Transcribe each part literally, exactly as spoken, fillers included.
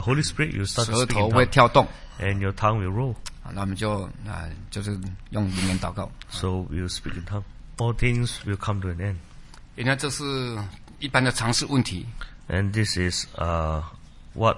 Holy Spirit, you start to 舌 speak 头 in 会 tongues, 跳动。 and your tongue will roll. 啊，那我们就啊，就是用灵言祷告。 So we'll speak in tongues. All things will come to an end. 原来这是一般的常识问题。 And this is uh, what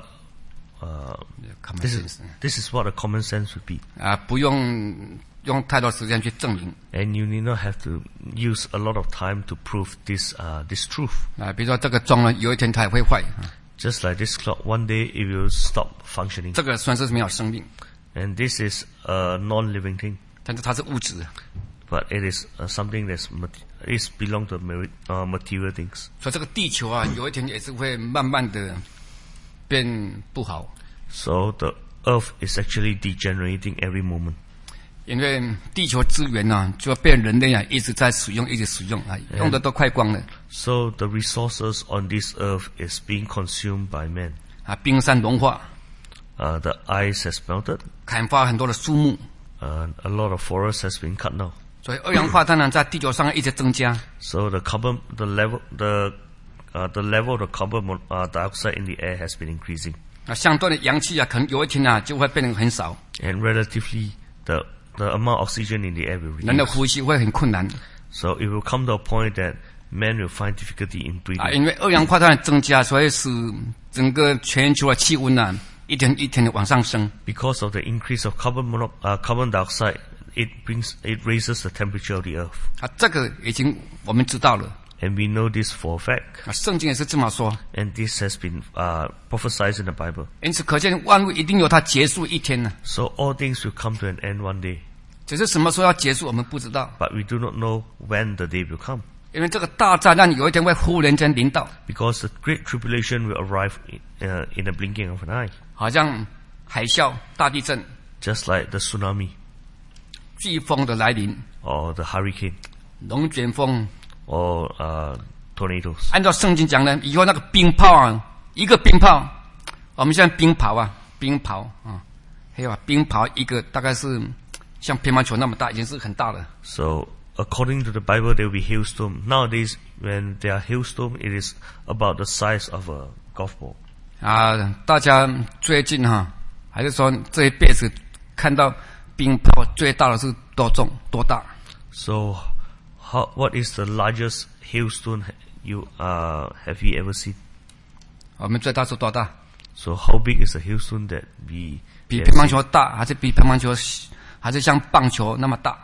uh, this is this is what a common sense would be. 啊，不用用太多时间去证明。 And you need not have to use a lot of time to prove this uh, this truth. 啊，比如说这个钟呢，有一天它也会坏。 Just like this clock, one day it will stop functioning. 这个算是没有生命， And this is a non-living thing, 但是它是物质。 but it is uh, something that's mat- is belong to mari- uh, material things. 所以这个地球啊，有一天也是会慢慢的变不好， So the earth is actually degenerating every moment. 因为地球资源呢、啊，就被人类啊一直在使用，一直使用啊，用的都快光了。 So the resources on this earth is being consumed by man. 啊，冰山融化， Uh, the ice has melted. 砍伐很多的树木， Uh, a lot of forest has been cut now. 所以二氧化碳呢在地球上一直增加。 So the carbon, the level, the uh, the level of the carbon mon- uh, dioxide in the air has been increasing. 那相对的氧气啊，可能有一天啊就会变得很少， And relatively, the the amount of oxygen in the air will 人的 reduce. 呼吸会很困难 So it will come to a point that man will find difficulty in 啊， breathing. 因为二氧化碳的增加，所以使整个全球的气温啊一天一天的往上升。 Because of the increase of carbon mono- uh, carbon dioxide, it brings it raises the temperature of the earth. 啊，这个已经我们知道了 And we know this for a fact. 啊，圣经也是这么说。 And this has been uh, prophesied in the Bible. 因此可见万物一定有它结束一天呢， So all things will come to an end one day. 只是什么时候要结束我们不知道， But we do not know when the day will come. 因为这个大灾难有一天会忽然间临到， Because the great tribulation will arrive in, uh, in the blinking of an eye. 好像海啸、大地震、 Just like the tsunami 飓风的来临、 or the hurricane 龙卷风。 or uh, tornadoes. 按照圣经讲呢，以后那个冰炮啊，一个冰炮，我们现在冰雹啊，冰雹啊，还有啊，冰雹一个大概是像乒乓球那么大，已经是很大了。 So according to the Bible, there will be hailstorm. Nowadays, when there are hailstorm, it is about the size of a golf ball. 啊，大家最近哈、啊，还是说这一辈子看到冰雹最大的是多重多大？ So, how, what is the largest hailstone you uh, have you ever seen? 我们最大是多大？ So, how big is the hailstone that we 比 have 乒乓 seen? 球大，还是比乒乓球，还是像棒球那么大？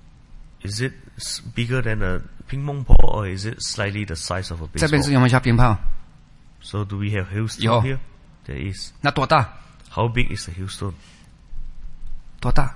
Is it s- bigger than a ping pong ball, or is it slightly the size of a 这边是 baseball? 有没有下冰炮？ So, do we have hailstone 有。 here? There is. 那多大？ How big is the hailstone? 多大？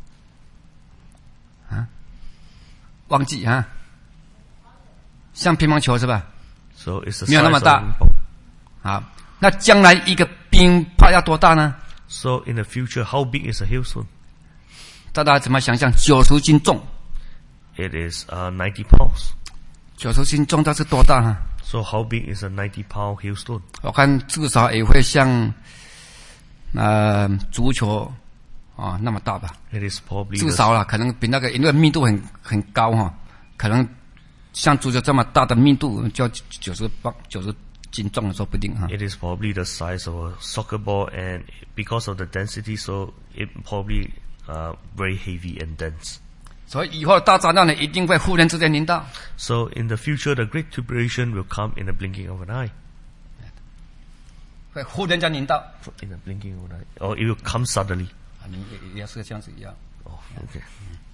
啊？忘记啊？像乒乓球是吧？ So, it's the 没有 size 那么 of 大。 a ping pong. 好，那将来一个冰炮要多大呢？ So, in the future, how big is a hailstone? 大家怎么想象？九十斤重， It is uh, ninety pounds. 九十斤重，这是多大呢？ So, how big is a ninety pound hailstone? 我看至少也会像呃足球啊那么大吧， It is probably 至 the 少啦，可能比那个因为密度很很高哈、可能像足球这么大的密度，就九十磅九十斤重的说不定哈。 It is probably the size of a soccer ball, and because of the density, so it probably uh, very heavy and dense. 所以以后大灾难呢，一定会忽然之间临到， So in the future, the great tribulation will come in the blinking of an eye. 会忽然间临到。 In the blinking of an eye, or it will come suddenly. 啊，你也也是这样子一样 Oh, okay.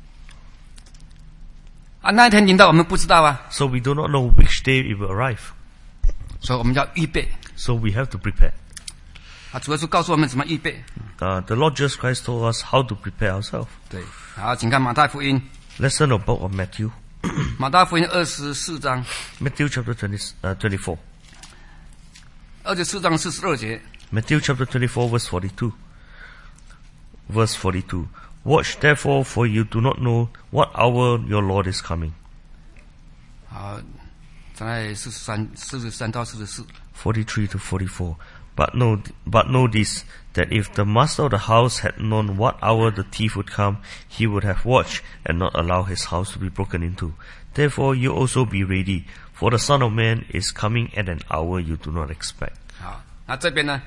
啊。那一天临到我们不知道啊， So we do not know which day it will arrive. 所以我们要预备 So we have to prepare. 啊。主耶稣告诉我们怎么预备。 Uh, the Lord Jesus Christ told us how to prepare ourselves. 对，好，请看马太福音， Let's turn to the book of Matthew. 马太福音二十四章， Matthew chapter twenty, uh, twenty-four. 二十四章四十二节。 Matthew chapter twenty-four, verse forty-two. Verse forty-two. Watch therefore, for you do not know what hour your Lord is coming. 好，在四十三、四十三到四十四。 Forty-three to forty-four. But know, but know this, that if the master of the house had known what hour the thief would come, he would have watched and not allow his house to be broken into. Therefore you also be ready, for the Son of Man is coming at an hour you do not expect. 好，那这边呢，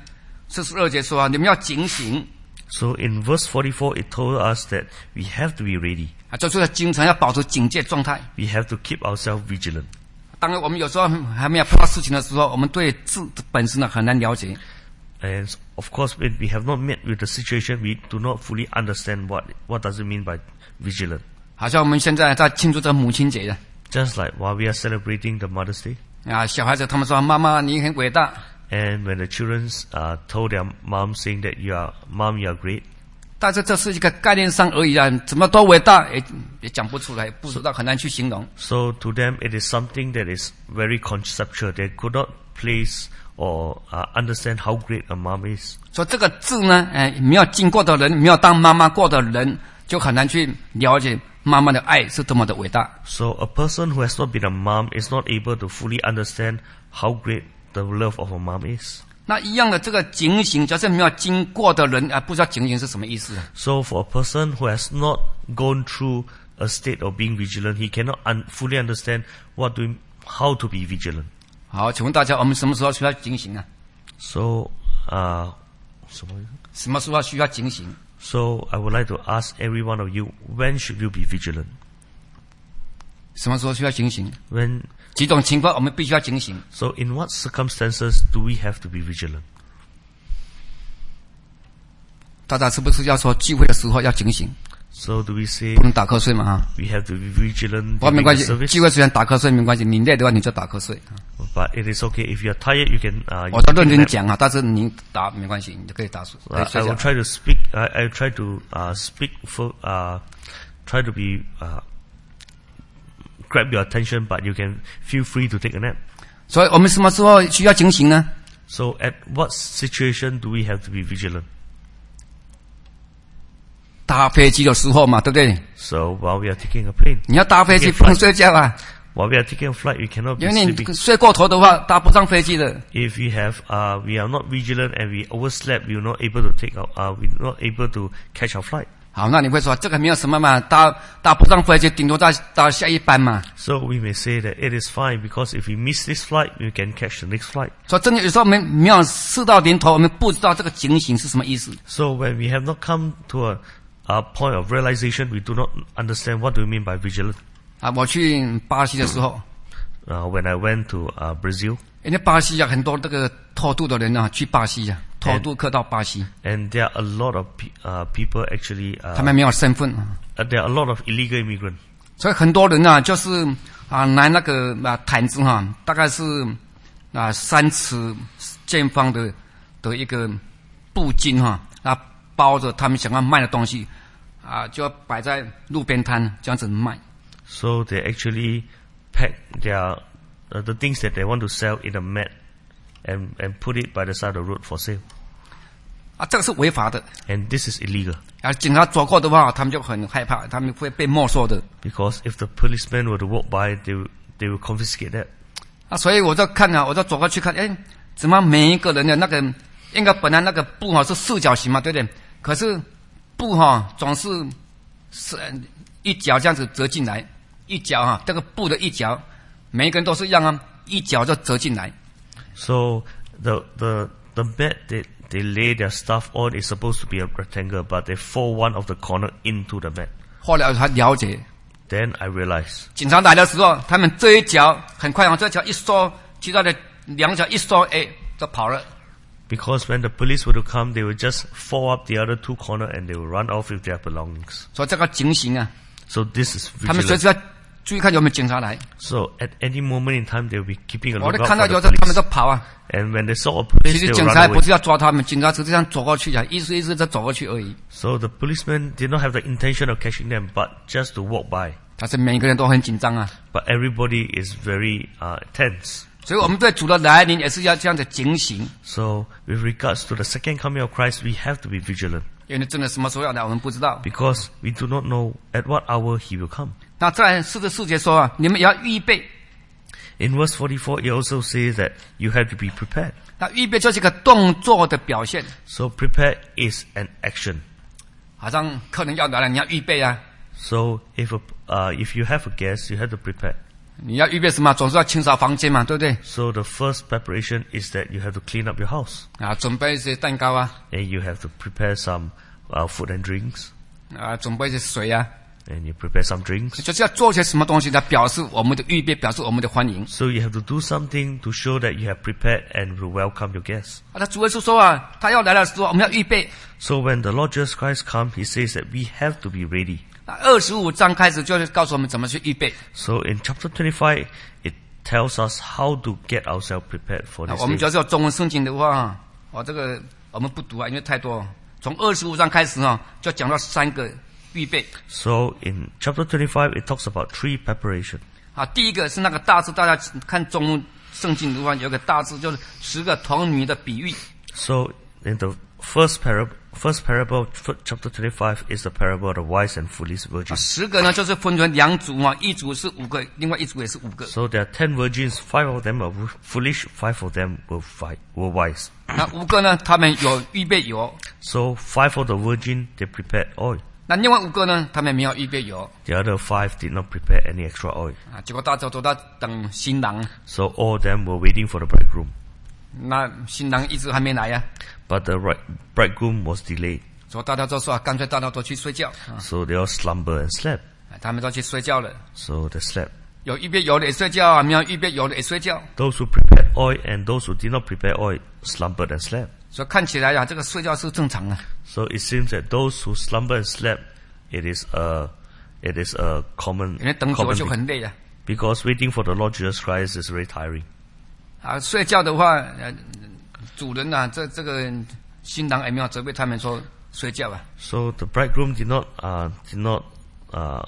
四十二节说啊，你们要警醒 So in verse forty-four, it told us that we have to be ready. 啊，就是经常要保持警戒状态。 We have to keep ourselves vigilant. 当然，我们有时候还没有碰到事情的时候，我们对字的本身呢很难了解。 And of course, when we have not met with the situation, we do not fully understand what what does it mean by vigilant. 好像我们现在在庆祝这母亲节的 Just like while we are celebrating the Mother's Day, 啊，小孩子他们说：“妈妈，你很伟大。” and when the children uh, told their mom saying that you are mom, you are great. 但是这是一个概念上而已啊，怎么多伟大也也讲不出来，不知道很难去形容。 So to them, it is something that is very conceptual. They could not place or uh, understand how great a mom is. 所以这个字呢，哎，没有经过的人，没有当妈妈过的人，就很难去了解妈妈的爱是多么的伟大。 So a person who has not been a mom is not able to fully understand how great the love of a mom is. 那一样的这个警醒，就是没有经过的人啊，不知道警醒是什么意思。 So for a person who has not gone through a state of being vigilant, he cannot un- fully understand what to, how to be vigilant. 好，请问大家，我们什么时候需要警醒啊？ So, uh, 什么？ 什么时候需要警醒？ So I would like to ask every one of you, when should you be vigilant? 什么时候需要警醒？ When 几种情况我们必须要警醒。 so in what circumstances do we have to be vigilant? 大家是不是要说聚会的时候要警醒？ So do we say 不能打瞌睡嘛哈？ we have to be vigilant 不过没 during 关 the 系， service? 聚会虽然打瞌睡没关系，你累的话你就打瞌睡。 But it is okay if you are tired, you can. Uh, you 我在 can 认 take a 真 nap. 讲啊，但是你打没关系，你就可以打睡，可 Uh, 以睡 I 觉 will。try to speak. I, I will try to uh, speak for. Uh, try to be uh, grab your attention, but you can feel free to take a nap. 所以我们什么时候需要警醒呢？ So at what situation do we have to be vigilant? 搭飞机的时候嘛，对不对？ So while we are taking a plane, 你要搭飞机 Taking a 不能 flight. 睡觉啊， while we are taking a flight, we cannot be 因为你 sleeping. 睡过头的话，搭不上飞机的。 If we have, uh, we are not vigilant and we overslept, we are not able to take our, uh, we are not able to catch our flight. 好，那你会说这个没有什么嘛，搭搭不上飞机，顶多搭搭下一班嘛。 So we may say that it is fine because if we miss this flight, we can catch the next flight. 所以真的有时候我们没有事到临头，我们不知道这个警醒是什么意思。 So when we have not come to a, a point of realization, we do not understand what do you mean by vigilant. 啊，我去巴西的时候， Uh, when I went to uh, Brazil, 因为巴西啊，很多这个偷渡的人啊，去巴西啊，偷渡客到巴西， and there are a lot of pe- uh, people actually, 他 uh, 们没有身份啊， uh, there are a lot of illegal immigrants. 所以很多人啊，就是啊拿那个啊毯子哈、啊，大概是啊三尺见方的的一个布巾哈、啊，啊包着他们想要卖的东西啊，就要摆在路边摊这样子卖。 So they actually pack their uh, the things that they want to sell in a mat and and put it by the side of the road for sale. 啊，这个是违法的。 And this is illegal 啊，警察走过的话，他们就很害怕，他们会被没收的。 because if the policemen were to walk by, they will, they will confiscate that. 啊，所以我就看啊，我就走过去看，哎，怎么每一个人的那个，应该本来那个布哈是四角形嘛，对不对？可是布哈总是是一角这样子折进来，一角哈，这个布的一角，每一个人都是一样啊，一角就折进来。 So the the the mat that they lay their stuff on is supposed to be a rectangle, but they fold one of the corner into the mat. 后来我才了解， Then I realized 警察来的时候，他们这一角很快往这角一缩，其他的两角一缩，哎，就跑了。 because when the police were to come, they would just fold up the other two corner and they will run off with their belongings. 所以这个警醒啊， So this is 他们随 vigilant. 时要注意看有没有警察来。 So at any moment in time, they will be keeping a 我 lookout 都看到 for 有 the 的他们 police. 都跑啊。 And when they saw a 其 police, 实 they 警 will 察 run 不 away. 是要抓他们，警察只是这样走过去啊，意思意思就走过去而已。 So the policemen did not have the intention of catching them, but just to walk by. 但是每个人都很紧张啊， But everybody is very uh, tense. 所以我们对主的来临也是要这样的警醒， So with regards to the second coming of Christ, we have to be vigilant 因为真的什么时候要来我们不知道。 because we do not know at what hour he will come. 那在四十四节说啊，你们也要预备。 In verse forty-four, it also says that you have to be prepared. 那预备就是一个动作的表现， So prepare is an action. 好像客人要来了，你要预备啊。 So if a, uh, if you have a guest, you have to prepare. 你要预备什么？总是要清扫房间嘛，对不对？ So the first preparation is that you have to clean up your house. 啊，准备一些蛋糕啊， And you have to prepare some uh, food and drinks. 啊，准备一些水啊， And you prepare some drinks. 就是要做些什么东西来表示我们的预备，表示我们的欢迎。 So you have to do something to show that you have prepared and will welcome your guests. 啊，他主耶稣说啊，他要来的时候我们要预备。 So when the Lord Jesus Christ comes, he says that we have to be ready. 二十五章开始就是告诉我们怎么去预备。 So in chapter twenty-five, it tells us how to get ourselves prepared for 啊 this 我们 day. 只要是有中文圣经的话，哦，这个我们不读啊，因为太多。从二十五章开始啊，就讲到三个预备。 So in chapter twenty-five, it talks about three preparation. 啊，第一个是那个大字，大家看中文圣经的话，有个大字就是十个童女的比喻。 So in the first parable, first parable, f- chapter twenty-five is the parable of the wise and foolish 啊， virgin. 十个呢就是分成两组啊，一组是五个，另外一组也是五个。 So there are ten virgins, five of them are w- foolish, five of them were, fi- were wise. 那五个呢，他们有预备油； So five of the virgin, they prepared oil. 那另外五个呢，他们没有预备油 The other five did not prepare any extra oil. 啊。结果大家都在等新郎， So all of them were waiting for the bridegroom. 那新郎一直还没来呀、 But the ri- bridegroom was delayed. 所以大家都说啊，干脆大家都去睡觉啊。 So they all slumber and slept. 啊他们都去睡觉了。 So they slept. 有预备油的也睡觉啊，没有预备油的也睡觉。 Those who prepared oil and those who did not prepare oil slumbered and slept. 所以看起来呀、啊，这个睡觉是正常的。 So it seems that those who slumber and slept, it is a, it is a common, 因为等久 common 就 be- 很累啊。 because waiting for the Lord Jesus Christ is very tiring. 啊，睡觉的话，呃，主人啊，这这个新郎也没有责备他们说睡觉啊。 So the bridegroom did not, uh, did not, uh,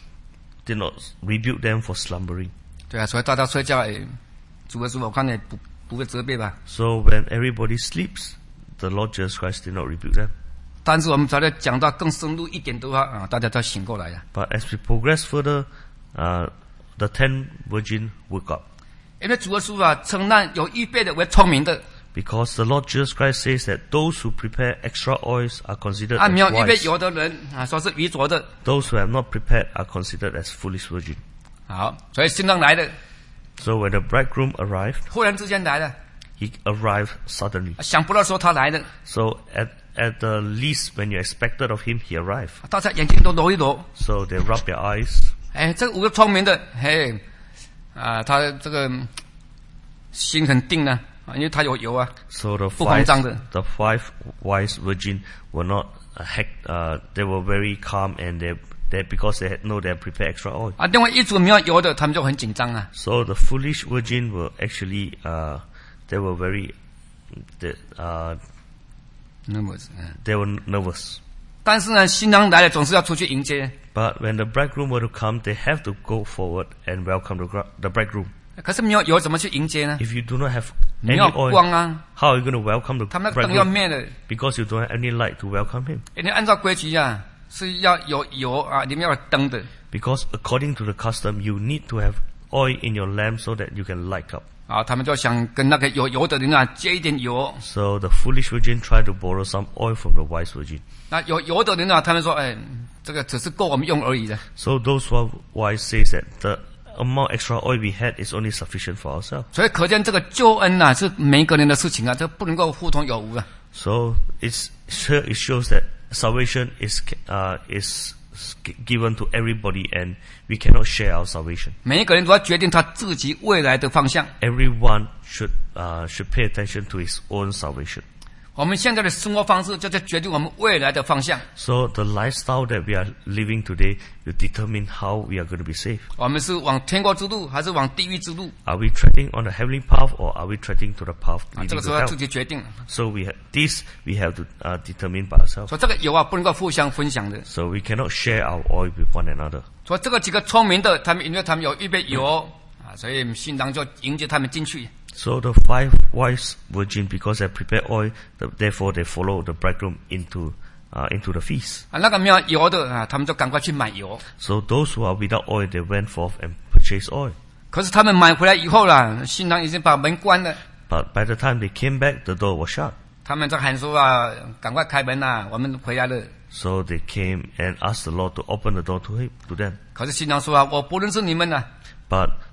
did not rebuke them for slumbering. 对啊，所以大家睡觉，也主耶稣我看也不不会责备吧。 So when everybody sleeps, the Lord Jesus Christ did not rebuke them. 但是我们再来讲到更深入一点的话啊，大家都醒过来呀、 But as we progress further, uh, the ten virgin woke up. 因为主耶稣啊，称那有预备的为聪明的， Because the Lord Jesus Christ says that those who prepare extra oils are considered 啊， as 没有预备 wise. 油的人啊，说是愚拙的。 Those who have not prepared are considered as foolish virgin. 好，所以新郎来了， So when the bridegroom arrived, 忽然之间来了， he arrived suddenly. 想不到说他来了， So at, at the least when you expected of him, he arrived. 大家眼睛都揉一揉， So they rub their eyes. 哎，这五个聪明的，嘿，啊，他这个嗯心很定呢，啊，因为他有油啊， So the 不慌 five, 张的。 the five wise virgin were not uh, heck, uh, they were very calm and they, they because they had know they had prepared extra oil. 啊，另外一组没有油的，他们就很紧张啊。 So the foolish virgin were actually, uh, they were very, they, uh, 那么，嗯， they were nervous. 但是呢，新郎来了，总是要出去迎接。 But when the bridegroom were to come, they have to go forward and welcome the, gra- the bridegroom. 可是没有油，怎么去迎接呢？ If you do not have 没 any 有 oil, 光啊， how are you going to welcome the 他们那个灯要 bridegroom? 灭了。 Because you don't have any light to welcome him. 因为按照规矩啊，是要有油啊，里面要有灯的。 Because according to the custom, you need to have oil in your lamp so that you can light up. 啊，他们就想跟那个有油的人啊借一点油。 So the foolish virgin tried to borrow some oil from the wise virgin. 那有油的人啊，他们说，哎，这个只是够我们用而已的。 So those who are wise says that the amount extra oil we had is only sufficient for ourselves. 所以可见这个救恩呐、啊，是每一个人的事情啊，这不能够互通有无啊。 So it's sure it shows that salvation is uh, is given to everybody, and we cannot share our salvation. 每一个人都要决定他自己未来的方向。 Everyone should uh, should pay attention to his own salvation. 我们现在的生活方式就在决定我们未来的方向。 So the lifestyle that we are living today will determine how we are going to be saved. 我们是往天国之路，还是往地狱之路？ Are we treading on the heavenly path, or are we treading to the path 啊，这 leading 个时 to 候要自 hell? 己决定。 So we have this we have to uh, determine by ourselves. 所以这个油啊，不能够互相分享的。 So we cannot share our oil with one another. 所以这个几个聪明的，他们因为他们有预备油啊，所以新郎就迎接他们进去。 So the five wise virgin, because they prepared oil, the, therefore they follow the bridegroom into uh, into the feast. 啊，那个没有油的啊，他们就赶快去买油。 So those who are without oil, they went forth and purchased oil. 可是他们买回来以后啦，新郎已经把门关了。 But by the time they came back, the door was shut. 他们在喊说啊，赶快开门呐、我们回来了。 So they came and asked the Lord to open the door to him, to them. 可是新郎说啊，我不认识你们呐、 But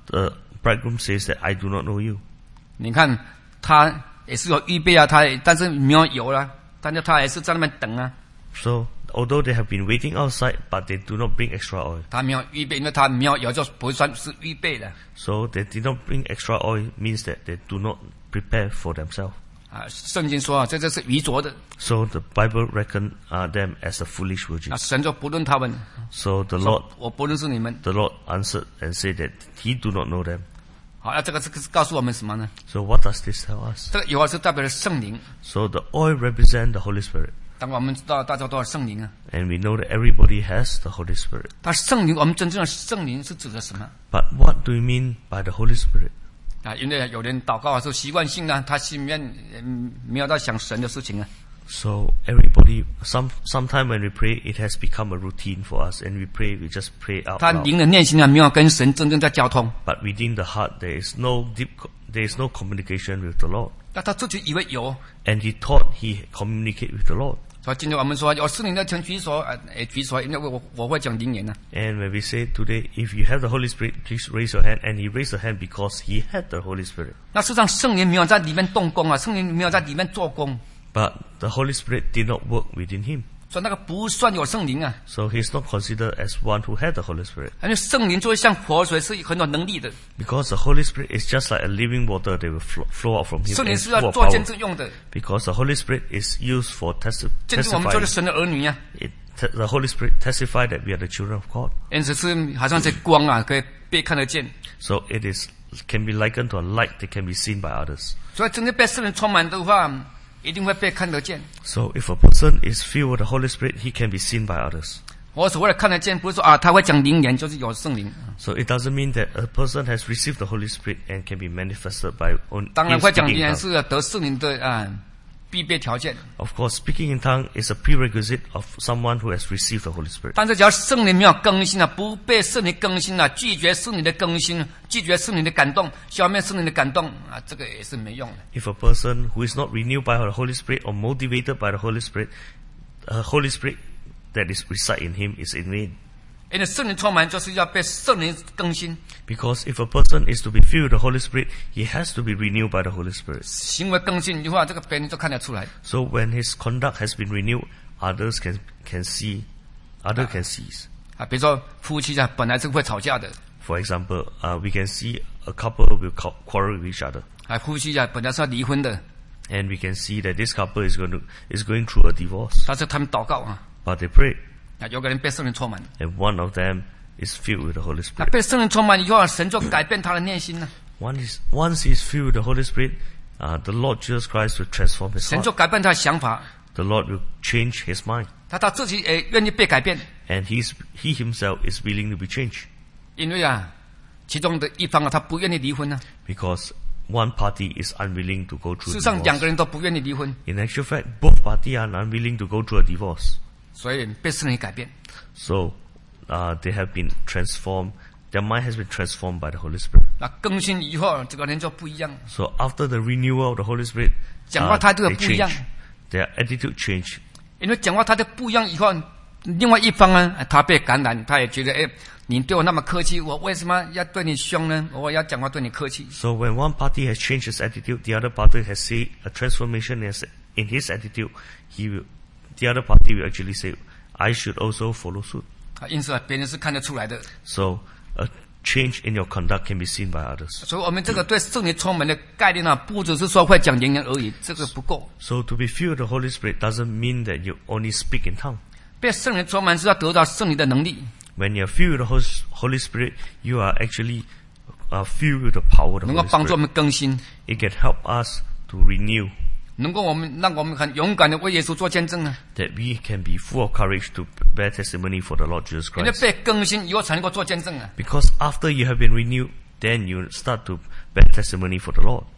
the bridegroom says that I do not know you. 你看他也是有预备啊，他但是没有油了，但是他还是在那边等啊。 So although they have been waiting outside, but they do not bring extra oil. 他没有预备，因为他没有油，就不算是预备的。 So they did not bring extra oil means that they do not prepare for themselves. 啊，圣经说啊，这就是愚拙的。 So the Bible reckon uh, them as a foolish virgin. 那神就不论他们。 So the Lord, 我不认识你们。 the Lord answered and said that He do not know them. 好，那这个这个是告诉我们什么呢？ So what does this tell us? 这个油是代表了圣灵。 So the oil represents the Holy Spirit. 当我们知道大家都有圣灵啊。 And we know that everybody has the Holy Spirit. 但圣灵，我们真正的圣灵是指的什么？ But what do we mean by the Holy Spirit? 啊，因为有人祷告的时候习惯性呢，他心里面嗯没有在想神的事情啊。 So everybody, some sometime when we pray, it has become a routine for us, and we pray, we just pray out 他 loud. 灵的内心啊，没有跟神真正在交通。 But within the heart, there is no deep, there is no communication with the Lord. 那他自己以为有， And he thought he communicate with the Lord. 所以今天我们说有圣灵的请举手，呃，诶举手，因为我我会讲灵言呢。 And when we say today, if you have the Holy Spirit, please raise your hand. And he raised the hand because he had the Holy Spirit. 那事实上圣灵没有在里面动工啊，圣灵没有在里面做工， But the Holy Spirit did not work within him. 所以那个不算有圣灵啊。 So he's not considered as one who had the Holy Spirit. 因为圣灵就会像活水，是很有能力的。 Because the Holy Spirit is just like a living water, they will flow, flow out from him. 圣灵 And 是 full 要 of 做见 power. 证用的， Because the Holy Spirit is used for testi- 见证我们就是 testifying. 神的儿女啊。 It, te- the Holy Spirit testify that we are the children of God. 因此是好像是光啊，可以被看得见。 So it is can be likened to a light that can be seen by others. 所以真正被圣灵充满的话，一定会被看得见。 So if a person is filled with the Holy Spirit, he can be seen by others. 我所谓的看得见，不是说啊，他会讲灵言，就是有圣灵。 So it doesn't mean that a person has received the Holy Spirit and can be manifested by on 当然 in 会讲 speaking 灵 in 言 tongues. 是得圣灵的啊必备条件。 Of course, speaking in tongue is a prerequisite of someone who has received the Holy Spirit. 但是只要圣灵没有更新啊，不被圣灵更新啊，拒绝圣灵的更新，拒绝圣灵的感动，消灭圣灵的感动啊，这个也是没用的。 If a person who is not renewed by the Holy Spirit or motivated by the Holy Spirit, the Holy Spirit that is reside in him is in vain. 因为圣灵充满就是要被圣灵更新， Because if a person is to be filled with the Holy Spirit, he has to be renewed by the Holy Spirit. 行为更新的话，这个别人就看得出来。 So when his conduct has been renewed, others can can see, other can see. 啊，比如说夫妻啊，本来是会吵架的， For example, uh, we can see a couple will qu- quarrel with each other, 啊，夫妻啊本来是要离婚的， and we can see that this couple is going to is going through a divorce. 但是他们祷告啊， But they pray, 啊，有个人被圣灵充满， and one of them is filled with the Holy 那 Spirit. 被圣灵充满以后啊，神就改变他的内心了， One is once he's filled with the Holy Spirit, uh, the Lord Jesus Christ will transform his 神 heart. 就改变他的想法， The Lord will change his mind, 他他自己也愿意被改变， and he's he himself is willing to be changed, 因为啊，其中的一方啊，他不愿意离婚呢、 because one party is unwilling to go 事 through 实上两个 divorce. 人都不愿意离婚， In actual fact, both parties are unwilling to go through a divorce. 所以被圣灵改变。 So uh, they have been transformed. Their mind has been transformed by the Holy Spirit. 那更新以后，这个人就不一样， So after the renewal of the Holy Spirit, 讲话 uh, 态度也 they 不一样。 change. Their attitude change. 因为讲话他的不一样以后，另外一方呢，他被感染，他也觉得，哎，你对我那么客气，我为什么要对你凶呢？我要讲话对你客气。 So when one party has changed his attitude, the other party has seen a transformation in in his attitude. He will, the other party will actually say, "I should also follow suit." 啊，因此啊，别人是看得出来的。 So a change in your conduct can be seen by others. 所以，我们这个对圣灵充满的概念啊，不只是说会讲灵言而已，这个不够。 So to be filled with the Holy Spirit doesn't mean that you only speak in tongue. 被圣灵充满是要得到圣灵的能力， When you're filled with the Hos- Holy Spirit, you are actually uh, filled with the power of the 能够 Holy 帮助我 Spirit. 们更新， It can help us to renew, 能够我们让我们很勇敢的为耶稣做见证啊。 that we can be full of courage to bear testimony for the Lord Jesus 因为 Christ. 被更新以后才能够做见证啊。 Because after you have been renewed, then you start to bear testimony for the Lord.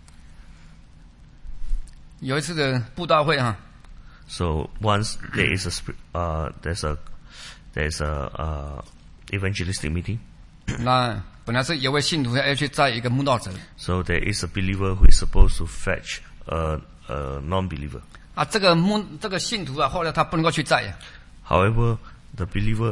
有一次的布道会啊， So once there is a sp- uh, there's a there's a uh, evangelistic meeting. 那本来是有位信徒要去载一个慕道者 So there is a believer who is supposed to fetch a, a non-believer. 啊，这个慕这个信徒啊，后来他不能够去载啊， However, the believer is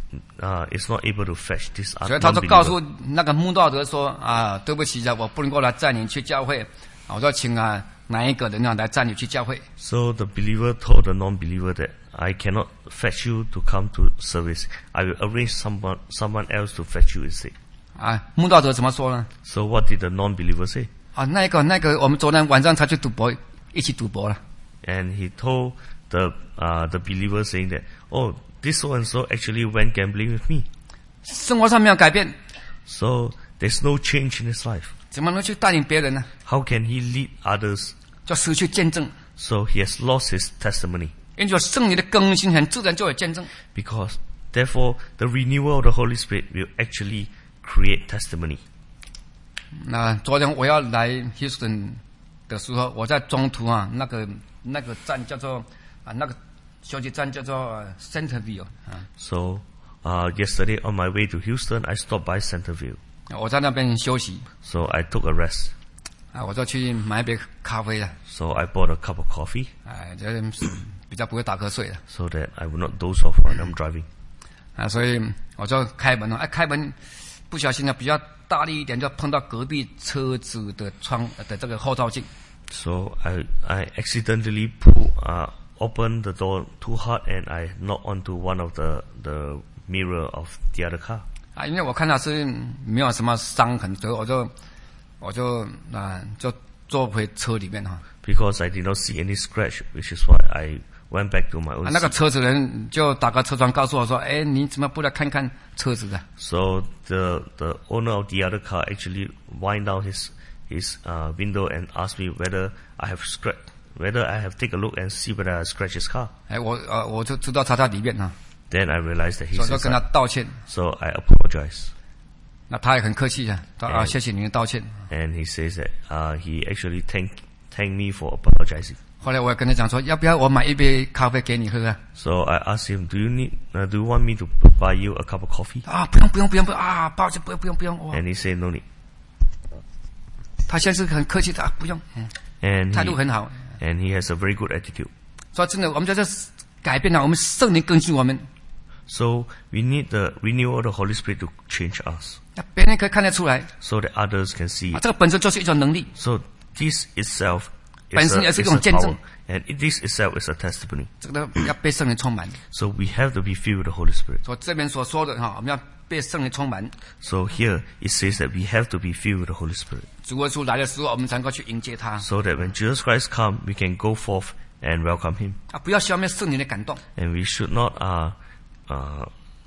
uh, is not able to fetch this 所以他就告诉 non-believer. 那个慕道者说啊，对不起啊，我不能够来载你去教会。我说请啊哪一个人啊来载你去教会。 So the believer told the non-believer that I cannot fetch you to come to service. I will arrange someone someone else to fetch you instead. 啊，慕道者怎么说呢？ So what did the non-believer say? 啊，那个那个，我们昨天晚上才去赌博，一起赌博了。 And he told the uh, the believer saying that, oh, this so and so actually went gambling with me. 生活上没有改变， So there's no change in his life. 怎么能去带领别人呢？ How can he lead others? 就失去见证。 So he has lost his testimony. 因为圣灵的更新，很自然就有见证。 Because therefore the renewal of the Holy Spirit will actually create testimony. 那昨天我要来 Houston 的时候，我在中途啊，那个那个站叫做啊，那个休息站叫做 Centerville 啊。 So uh, yesterday on my way to Houston, I stopped by Centerville. 我在那边休息 So I took a rest. 啊，我就去买一杯咖啡了。 So I bought a cup of coffee 哎，这比较不会打瞌睡了 so that I would not doze off while I'm driving. 啊，所以我就开门了。哎，开门不小心呢，比较大力一点，就碰到隔壁车子的窗的这个后照镜。 So I I accidentally pull uh, opened the door too hard and I knocked onto one of the the mirror of the other car. 啊，因为我看他是没有什么伤痕，所以我就我就啊就坐回车里面哈。 Because I did not see any scratch, which is why I went back to my own 啊，那个 seat. 车子人就打个车窗告诉我说：“哎，你怎么不来看看车子的？” So the the owner of the other car actually wind down his his uh, window and asked me whether I have scratch, whether I have take a look and see whether I scratched his car. 哎，我呃我就知道他在里面哈， Then I realized that 所 he's 以就跟他 inside. 道歉。 So I apologize. 那他也很客气啊，他啊谢谢您的道歉。 And he says that uh, he actually thanked thanked me for apologizing. 后来我也跟他讲说，要不要我买一杯咖啡给你喝啊？ So I asked him, "Do you need? Uh, do you want me to buy you a cup of coffee?" 啊，不用不用不用不用啊，抱歉不用不用不用。哇， And he said, "No need." 他现在是很客气的啊，不用，嗯， And 态度 he, 很好。 and he has a very good attitude. 所以真的，我们在这改变了，我们圣灵更新我们， So we need the renewal of the Holy Spirit to change us, 那别人可以看得出来 so that others can see 啊， it. 这个本身就是一种能力。 So this itself 本 is 身 a, 也是一 is 种 a 见证。 power, and it, this itself is a testimony. 这个要被圣灵充满。 So we have to be filled with the Holy Spirit. 所以这边所说的哈，我们要被圣灵充满。 So here it says that we have to be filled with the Holy Spirit, 主耶稣来的时候，我们才能够去迎接他 so that when Jesus Christ comes, we can go forth and welcome Him. 啊！不要消灭圣灵的感动。 And we should not uh, uh,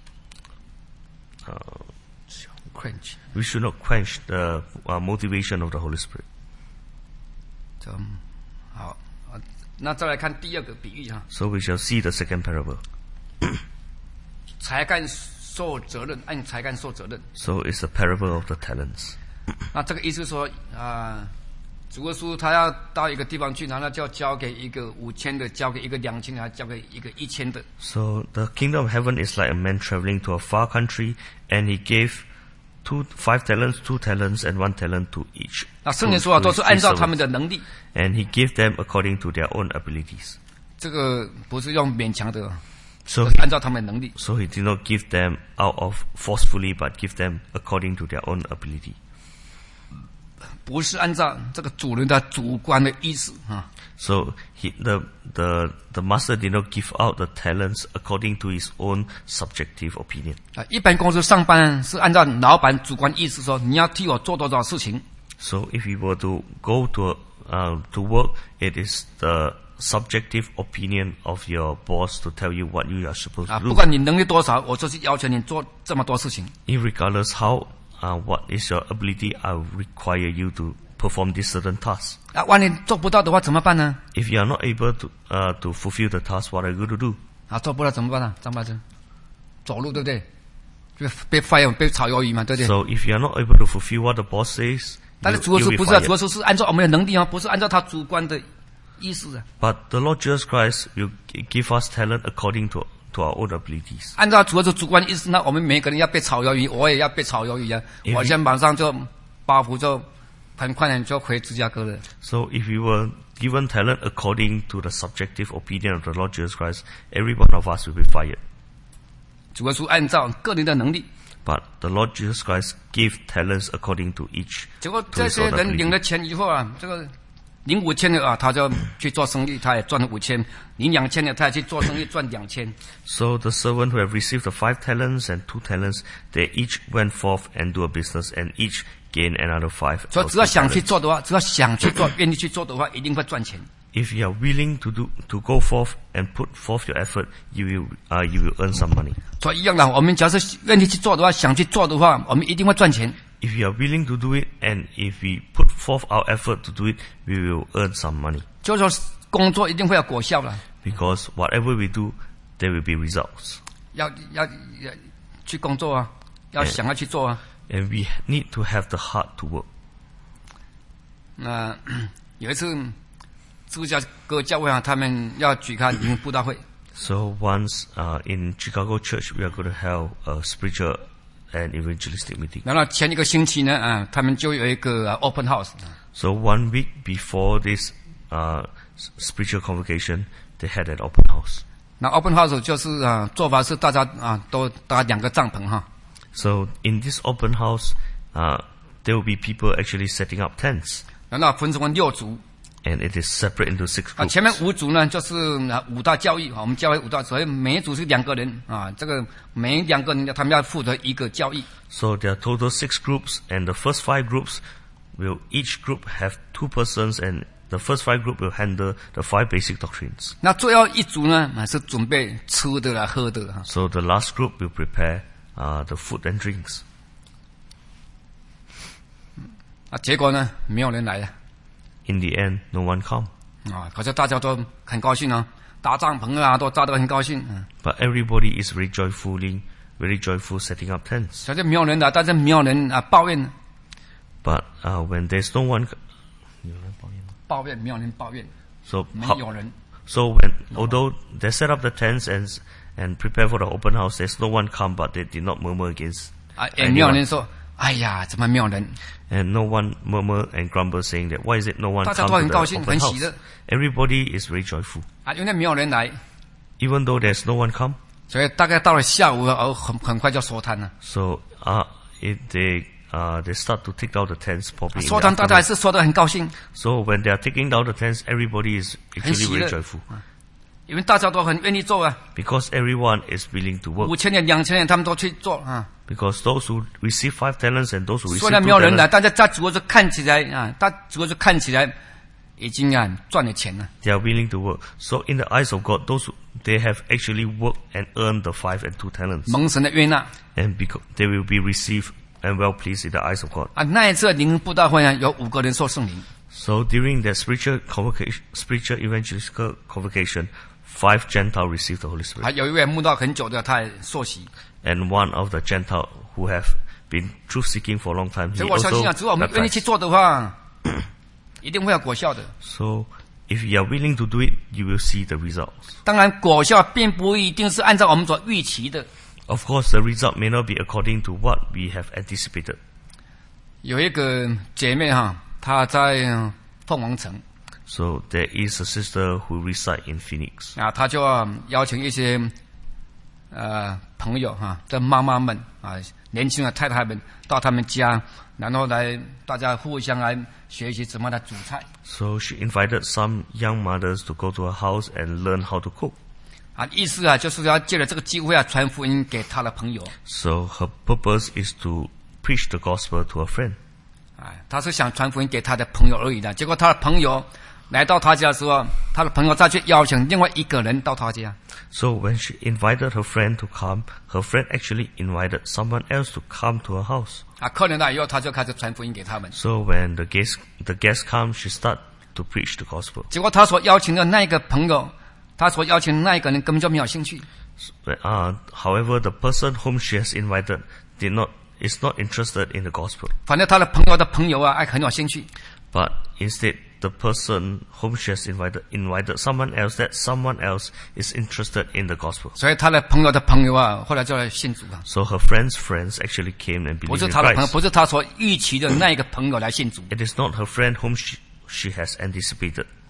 uh, quench， we should not quench the uh, motivation of the Holy Spirit. 就好啊。那再来看第二个比喻哈， So we shall see the second parable. 才干受责任，按才干受责任。 So it's the parable of the talents. 那这个意思说啊，主耶稣他要到一个地方去，然后就交给一个五千的，交给一个两千的，还交给一个一千的。 So the kingdom of heaven is like a man traveling to a far country, and he gave two, five talents, two talents, and one talent to each. 那圣灵说啊， to 都 his 是按 three 照他们 servants. 的能力， And he gave them according to their own abilities. 这个不是用勉强的， So 是 he, 按照他们的能力。 so he did not give them out of forcefully, but give them according to their own ability. 不是按照这个主人的主观的意思啊。 So he, the the the master did not give out the talents according to his own subjective opinion. 啊，一般公司上班是按照老板主观意思说，你要替我做多少事情。 So if we were to go to uh, to work, it is the subjective opinion of your boss to tell you what you are supposed 啊， to 不 do. 管你能力多少，我就是要求你做这么多事情。 Irregardless how uh, what is your ability, I will require you to perform this certain task. 啊，万一做不到的话怎么办呢？ If you are not able to uh, to fulfill the task, what are you going to do? 啊，做不到怎么办呢？张大生，走路对不对？就被 fire 被炒鱿鱼嘛，对不对？ So if you are not able to fulfill what the boss says, 但是 you, 主耶 you'll 稣 be 不是啊， fired. 主耶稣是按照我们的能力啊，不是按照他主观的意思啊。 But the Lord Jesus Christ will g- give us talent according to to our own abilities. 按照主耶稣主观的意思，那我们每个人要被炒鱿鱼，我也要被炒鱿鱼啊。 If 我今天马上就包袱就很快点就回芝加哥了。 So if we were given talent according to the subjective opinion of the Lord Jesus Christ, every one of us will be fired. 主耶稣按照个人的能力。 But the Lord Jesus Christ gave talents according to each. 结果这些人领了钱以后啊，这个领五千的啊，他就去做生意，他也赚了五千；领两千的，他也去做生意赚两千。 So the servant who have received the five talents and two talents, they each went forth and do a business, and each gained another five. 所以只要想去做的话，只要想去做，愿意去做的话，一定会赚钱。 If you are willing to do to go forth and put forth your effort, you will uh, you will earn some money. 所以一样的，我们假设愿意去做的话，想去做的话，我们一定会赚钱。 If you are willing to do it, and if we put forth our effort to do it, we will earn some money. 就是说，工作一定会有果效了。 Because whatever we do, there will be results. 要要要去工作啊，要想要去做啊。 And we need to have the heart to work. 那、呃、有一次。芝加哥教会啊，他们要举开灵布道会。 So once uh, in Chicago Church, we are going to have a spiritual and evangelistic meeting. 然后前一个星期呢，啊，他们就有一个 open house. So one week before this uh, spiritual convocation, they had an open house. 那 open house 就是啊，做法是大家啊都搭两个帐篷哈。 So in this open house, uh, there will be people actually setting up tents. 然后分成六组。 And it is separate into six groups. 啊，前面五组呢，就是啊五大教义啊，我们教会五大，所以每一组是两个人啊，这个每两个人他们要负责一个教义。 So there are total six groups, and the first five groups will each group have two persons, and the first five group will handle the five basic doctrines. 那最后一组呢，啊是准备吃的啦、喝的哈。 So the last group will prepare uh, the food and drinks. 啊，结果呢，没有人来了。 In the end, no one come. 啊，可是大家都很高兴啊，搭帐篷啊，都搭得很高兴。嗯、 But everybody is very joyfully, very joyful setting up tents. 所以没有人来，但是没有人啊抱怨。 But uh, when there's no one, 抱怨没有人抱怨。 So 没有人。 So when although they set up the tents and and prepare for the open house, there's no one come, but they did not murmur against. 啊，也没有人说，哎呀，怎么没有人？ And no one murmur and grumble saying that why is it no one come to the 大家都很高兴， open 很喜乐。 house? Everybody is very joyful. 啊，因为没有人来。 Even though there's no one come. 所以大概到了下午，哦，很很快就收摊了。 So uh, it, they uh, they start to take down the tents probably. 收摊大家还是收得很高興。 So when they are taking down the tents, everybody is actually very joyful. 因为大家都很愿意做啊。 Because everyone is willing to work. 五千年、两千年，他们都去做啊。 Because those who receive five talents and those who receive two talents. 虽然没有人来，但是在主要是看起来啊，他主要是看起来已经啊赚了钱了。 They are willing to work. So in the eyes of God, those who, they have actually worked and earned the five and two talents. 蒙神的悦纳。 And because they will be received and well pleased in the eyes of God. 啊，那一次灵布道会啊，有五个人受圣灵。 So during that spiritual convocation, spiritual evangelical convocation, five Gentiles received the Holy Spirit. 还有一位慕道很久的，他也受洗。 And one of the Gentiles who have been truth seeking for a long time, he 所以我相信啊，只 also 要我们愿意去 baptized. 做的话，一定会有果效的。 So if you are willing to do it, you will see the results. 当然，果效并不一定是按照我们所预期的。 Of course, the result may not be according to what we have anticipated. 有一个姐妹哈，她在凤凰城。 So there is a sister who resides in Phoenix. 啊，她就邀请一些呃朋友哈，的妈妈们啊，年轻的太太们到他们家，然后来大家互相来学习怎么来煮菜。 So she invited some young mothers to go to her house and learn how to cook. 啊，意思啊，就是要借着这个机会啊，传福音给她的朋友。 So her purpose is to preach the gospel to her friend. 啊，她是想传福音给她的朋友而已的。结果她的朋友来到她家的时候，她的朋友再去邀请另外一个人到她家。 So when she invited her friend to come, her friend actually invited someone else to come to her house. 啊，客人来以后，她就开始传福音给他们。 So when the guests the guests come, she start to preach the gospel. 结果她所邀请的那一个朋友，她所邀请的那一个人根本就没有兴趣。 Uh, however, the person whom she has invited did not is not interested in the gospel. 反正她的朋友的朋友啊，还很有兴趣。 But instead, the person whom she has invited invited someone else that someone else is interested in the gospel. 所以她的朋友的朋友啊，后来就来信主了。 So her friends' friends actually came and 不 believed 是 in 她的朋友， Christ. 不是她所预期的那一个朋友来信主。 It is not her friend whom she, she has anticipated.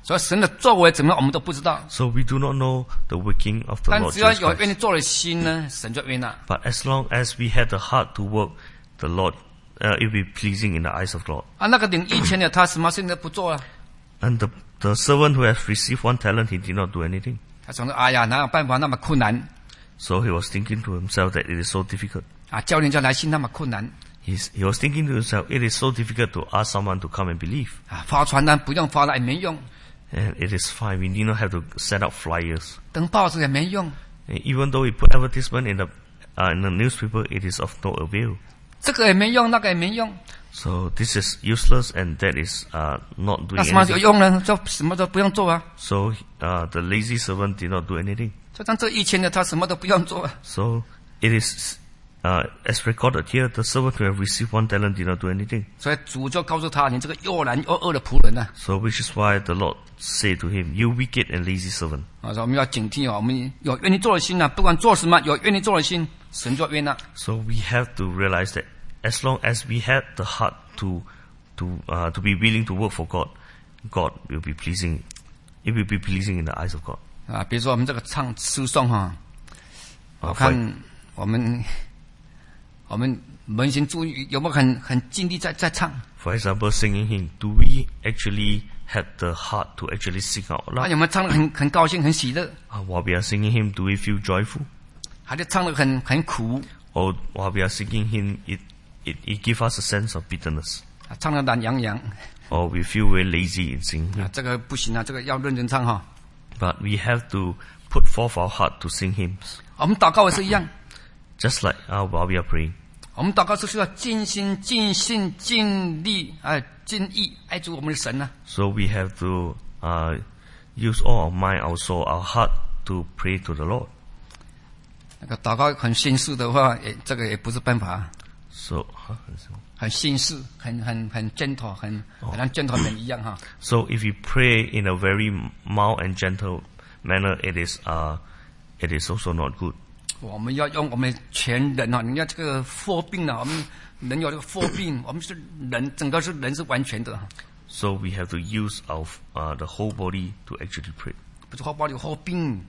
所以神的作为怎么样，我们都不知道。 So we do not know the working of the 但 Lord 只要 Jesus 有愿意 Christ. 做的心呢，神就悦纳。 But as long as we have the heart to work, the Lord, uh, it will be pleasing in the eyes of God. 啊，那个领一千的，他什么事情都不做啊？ And the, the servant who has received one talent, he did not do anything. 他想说，哎呀，哪有办法那么困难 So he was thinking to himself that it is so difficult. 啊？叫人家来信那么困难 He's, he was thinking to himself, it is so difficult to ask someone to come and believe. 啊！发传单不用发了也没用， And it is fine. We need not have to set up flyers. 登报纸也没用， And even though we put advertisement in the, uh, in the newspaper, it is of no avail. 这个也没用，那个也没用， So this is useless and that is uh, not 那 doing 什么有 anything. 用呢？就什么都不用做啊！ So uh, the lazy servant did not do anything. 就像这一千的，他什么都不用做啊！ So it is, uh, as recorded here, the servant who have received one talent did not do anything. 所以主就告诉他：“你这个又懒又恶的仆人呐、啊！” So which is why the Lord said to him, "You wicked and lazy servant." 啊，说我们要警惕啊，我们有愿意做的心呐、啊，不管做什么，有愿意做的心，神就悦纳。 So we have to realize that as long as we have the heart to, to, uh, to be willing to work for God, God will be pleasing. It will be pleasing in the eyes of God. 啊，比如说我们这个唱诗颂哈，我 Uh, 看 for, 我们我们扪心注意，有没有很很尽力在在唱？ for example, singing hymn. Do we actually have the heart to actually sing out 啊， loud? 有没有唱的很很高兴、很喜乐？ Uh, while we are singing hymn, do we feel joyful? 还是唱的很很苦？ Or while we are singing hymn, it, it, it gives us a sense of bitterness. 啊，唱的懒洋洋 Or we feel very lazy in singing 啊 hymn. 这个不行啊，这个要认真唱哈。 But we have to put forth our heart to sing hymns. 我们祷告也是一样， Just like uh, while we are praying. 我们祷告是需要尽心、尽性、尽力啊、尽意爱主我们的神呐、啊。 So we have to uh, use all our mind, our soul, our heart to pray to the Lord. 那个祷告很心事的话，也这个也不是办法。 So, huh, 很心事，很很很 gentle， 很好像 gentleman 一样哈。 so if you pray in a very mild and gentle manner, it is uh, it is also not good. 我们要用我们全人啊，人家这个 four 病啊，我们人有这个 four 病，我们是人，整个是人是完全的， So we have to use our uh, the whole body to actually pray. 不是 whole body whole 病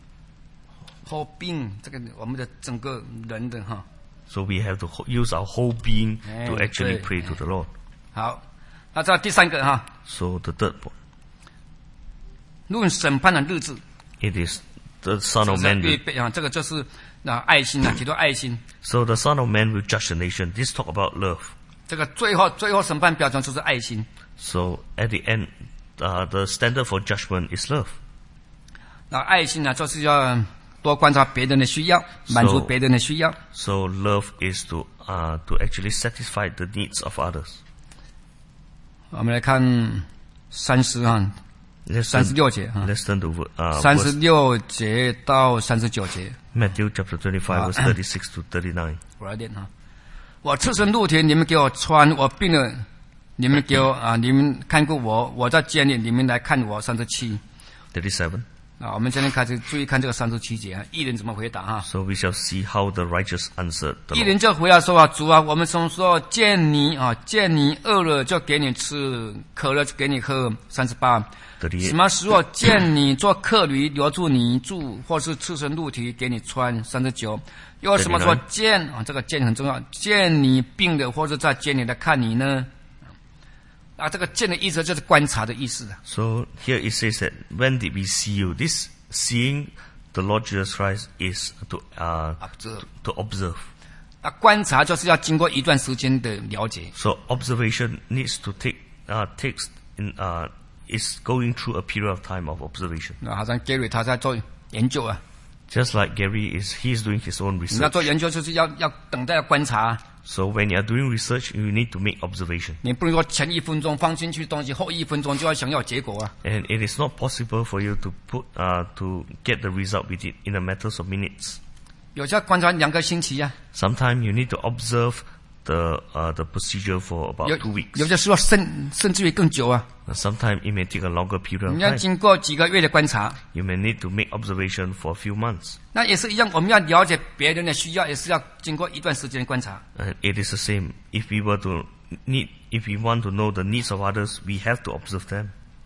，whole 病，这个我们的整个人的哈。 So we have to ho- use our whole being to Eh, actually 对。 pray to the Lord. 好，那这第三个哈， So the third point, 论审判的日子， it is the Son 是 of 不是 Man 预 will, 备啊？这个就是那爱心啊，提到爱心。 so the Son of Man will judge the nation. This talk about love. 这个最后最后审判标准就是爱心。 So at the end, uh, the standard for judgment is love. 那爱心呢，就是要多观察别人的需要，满足别人的需要。 So love is to uh, to actually satisfy the needs of others. 我们来看三十啊， Let's 三十 turn, 六节啊， let's turn to uh, 三十 verse, 六节到三十九节， Matthew chapter twenty-five, verse thirty-six to thirty-nine. 我来念哈。我赤身露体，你们给我穿；我病了，你们给我啊，你们看顾我；我在监里，你们来看我。三十七 thirty-seven. 啊，我们现在开始注意看这个三十七节啊，艺人怎么回答哈？ So we shall see how the righteous answered the 艺 Lord. 人就回答说啊，主啊，我们从说见你啊，见你饿了就给你吃，渴了就给你喝。三十八。什 thirty-eight. 么时候见你做客旅留住你住，或是赤身露体给你穿？三十九。又什么时候见啊？这个见很重要，见你病了，或者在监里来看你呢？啊，这个见的意思就是观察的意思啊。 So here it says that when did we see you? This seeing the Lord Jesus Christ is to uh, 啊，这 to observe. 啊，观察就是要经过一段时间的了解。 So observation needs to take uh, takes in uh, is going through a period of time of observation. 那好像 Gary 他在做研究啊， Just like Gary is, he is doing his own 你要 research. 做研究就是要要等待要观察， So when you are doing research, you need to make observation. 你不能说前一分钟放进去东西，后一分钟就要想要结果啊。 And it is not possible for you to put uh, to get the result with it in a matter of minutes. 有些要观察两个星期啊， Sometimes you need to observe the uh, the procedure for about 有 two weeks. 有些时候甚甚至于更久啊。 Sometimes it may take a longer period of 你要 time. 经过几个月的观察， You may need to make observation for a few months. 那也是一样，我们要了解别人的需要，也是要经过一段时间的观察。 And it is the same. If we were to need, if we want to know the needs of others, we have to observe them.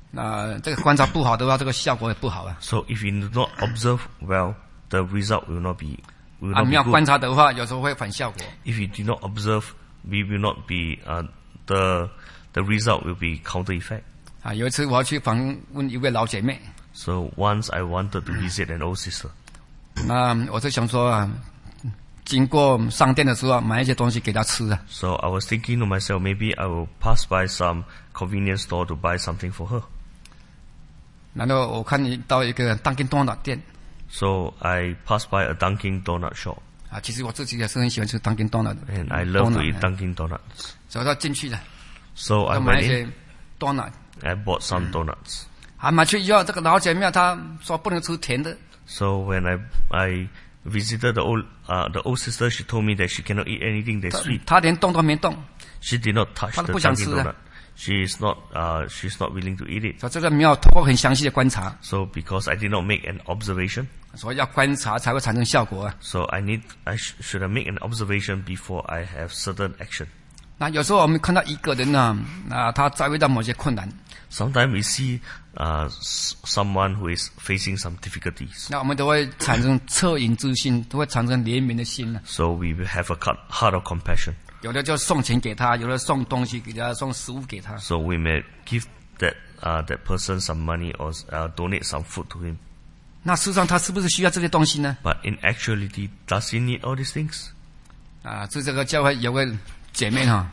那这个观察不好的话，这个效果也不好啊。 So if you do not observe well, the result will not be will 啊， not 你 be 要 good. 观察的话，有时候会反效果。 If you do not observe, we will not be uh, the the result will be counter effect. 啊，有一次我要去访问一位老姐妹， So once I wanted to visit an old sister. 那我就想说啊，经过商店的时候啊，买一些东西给她吃啊。 So I was thinking to myself, maybe I will pass by some convenience store to buy something for her. 然后我看你到一个当金多拿店 So I passed by a Dunkin' Donut shop, 啊，其实我自己也是很喜欢吃当金多拿的， and I love to eat 啊 Dunkin' Donuts. 所以我进去了， So I 要买 went 一 in, 些多拿。 I bought some donuts. 啊，买去以后，这个老姐妹她说不能吃甜的， So when I I visited the old uh, the old sister, she told me that she cannot eat anything that's 她 sweet. 她连动都没动， She did not touch 她 the 都不想 Dunkin' 吃啊。 Donut. She is not uh, she's not willing to eat it. 所以这个没有通过很详细的观察， So because I did not make an observation, 所以要观察才会产生效果啊。 so I need I sh- should have made an observation before I have certain action. 那有时候我们看到一个人呢，啊，他遭遇到某些困难， Sometimes we see uh, s- someone who is facing some difficulties. 那我们都会产生恻隐之心，都会产生怜悯的心呢。 So we will have a cut- heart of compassion. 有的就送钱给他，有的送东西给他，送食物给他。 So we may give that uh, that person some money or uh, donate some food to him. 那事实上他是不是需要这些东西呢？ But in actuality, does he need all these things? 啊，是这个教会有位姐妹哈，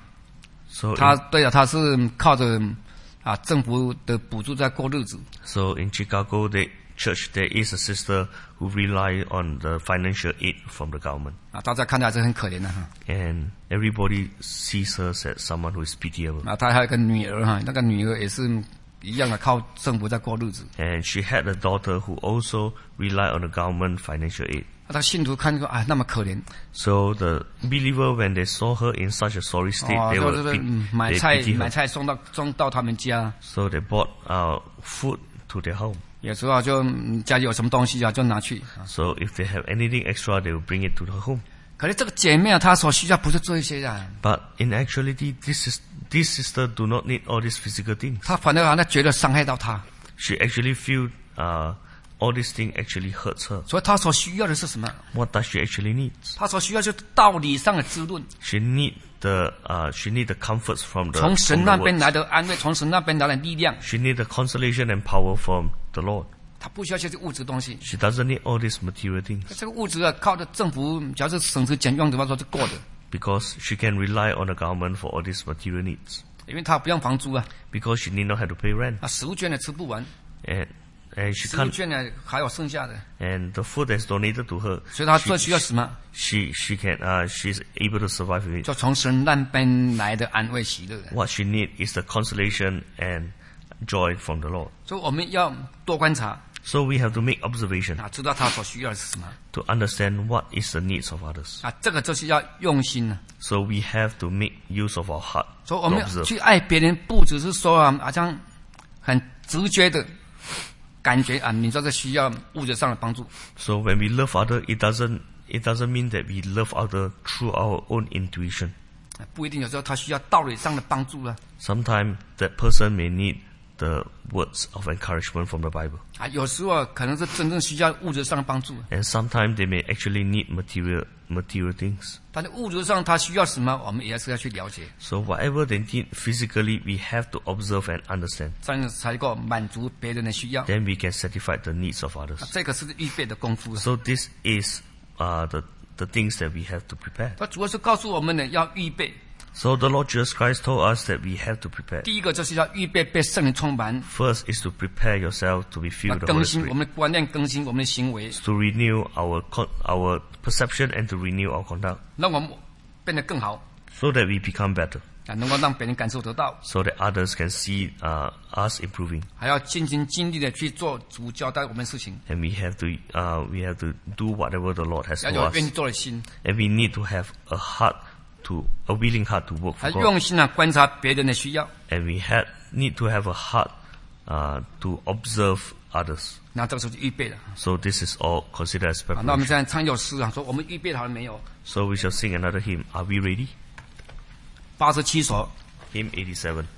So 她 in, 对了，她是靠着啊政府的补助在过日子。 so in Chicago, the church there is a sister who rely on the financial aid from the government, 啊，大家看起来是很可怜的哈。 and everybody sees her as someone who is pitiable. 啊，她还有个女儿哈，那个女儿也是一样的靠政府在过日子。 And she had a daughter who also relied on the government financial aid. 啊，他信徒看说啊那么可怜， So the believer, when they saw her in such a sorry state, 哦， they 就 were 是 pit- 嗯买 they 菜 pity 买 her. 菜送到送到他们家， So they bought uh, food to their home. 有时候就嗯家里有什么东西啊就拿去。啊 So if they have anything extra, they will bring it to the home. 可是这个姐妹啊，她所需要不是这一些啊， But in actuality, this is this sister do not need all these physical things. 她反而好像觉得伤害到她， She actually feel uh, all these things actually hurts her. 所以她所需要的是什么？ What does she actually need? 她所需要就是道理上的滋润， She need the uh, she need the comforts from the, 从神 from 那 the 边 words. 来的安慰，从神那边来的力量。 She need the consolation and power from the Lord. 她不需要这些物质东西， She doesn't need all these material things 这个物质啊，靠着政府，只要是省吃俭用的话，说是够的， because she can rely on the government for all these material needs. 因为她不用房租啊， Because she need not have to pay rent, 啊，食物券也吃不完， and and she 食物 can't 券呢还有剩下的， and the food that's donated to her, 所以她 she, 最需要什么？ she she can uh, she's able to survive with it. 就从神那边来的安慰喜乐。 What she need is the consolation and joy from the Lord. 所以我们要多观察 So we have to make observation 啊，知道他所需要的是什么 to understand what is the needs of others. 啊，这个就是要用心了。 So we have to make use of our heart 所以 to 我们 observe. 去爱别人，不只是说啊，好像很直觉的感觉啊，你说这需要物质上的帮助。 So when we love other, it doesn't it doesn't mean that we love other through our own intuition. 啊不一定，有时候他需要道理上的帮助了 Sometimes that person may need the words of encouragement from the Bible. 啊，有时候可能是真正需要物质上的帮助， And sometimes they may actually need material material things. 但是物质上他需要什么，我们也是要去了解， So whatever they need physically, we have to observe and understand. 这样才能够满足别人的需要。啊 Then we can satisfy the needs of others. 这个是预备的功夫。 So this is uh, the the things that we have to prepare. 他主要是告诉我们呢，要预备。 So the Lord Jesus Christ told us that we have to prepare. 第一个就是要预备被圣灵充满， First is to prepare yourself to be 要 filled with the 更 Holy 新我 Spirit. 们的观念，更新我们的行为， To renew our con- our perception and to renew our conduct, 让我们变得更好， so that we become better, 啊，能够让别人感受得到， so that others can see uh, us improving. 还要尽心尽力的去做主交代我们的事情， And we have to uh, we have to do whatever the Lord has 要 told 有愿意 us. 做的心， And we need to have a heart to a willing heart to work 还 for God. 用心啊观察别人的需要， And we have need to have a heart uh, to observe others. 那这个时候就预备了。 So this is all considered as 啊，那我们 preparation. 现在唱一首诗啊，说我们预备好了没有？ So we shall sing another hymn. Are we ready? 八十七首， Hymn eighty-seven.